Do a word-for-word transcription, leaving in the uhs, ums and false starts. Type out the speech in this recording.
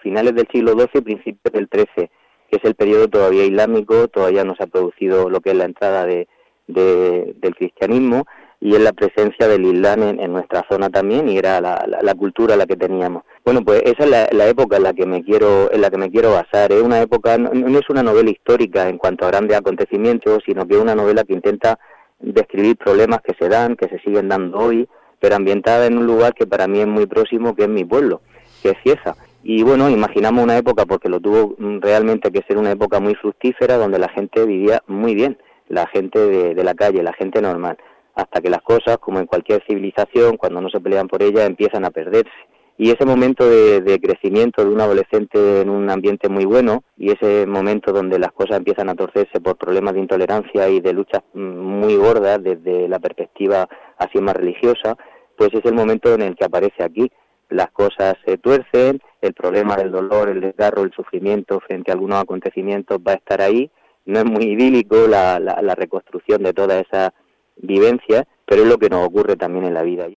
finales del siglo doce, principios del trece, que es el periodo todavía islámico, todavía no se ha producido lo que es la entrada de, de del cristianismo, y es la presencia del Islam en, en nuestra zona también, y era la, la, la cultura la que teníamos. Bueno, pues esa es la, la época en la que me quiero en la que me quiero basar. Es una época, no, no es una novela histórica en cuanto a grandes acontecimientos, sino que es una novela que intenta describir problemas que se dan, que se siguen dando hoy, pero ambientada en un lugar que para mí es muy próximo, que es mi pueblo, que es Cieza. Y bueno, imaginamos una época, porque lo tuvo realmente que ser una época muy fructífera, donde la gente vivía muy bien, la gente de, de la calle, la gente normal, hasta que las cosas, como en cualquier civilización, cuando no se pelean por ellas, empiezan a perderse. Y ese momento de, de crecimiento de un adolescente en un ambiente muy bueno, y ese momento donde las cosas empiezan a torcerse por problemas de intolerancia y de luchas muy gordas desde la perspectiva así más religiosa, pues es el momento en el que aparece aquí. Las cosas se tuercen, el problema del dolor, el desgarro, el sufrimiento frente a algunos acontecimientos va a estar ahí. No es muy idílico la, la, la reconstrucción de toda esa vivencia, pero es lo que nos ocurre también en la vida.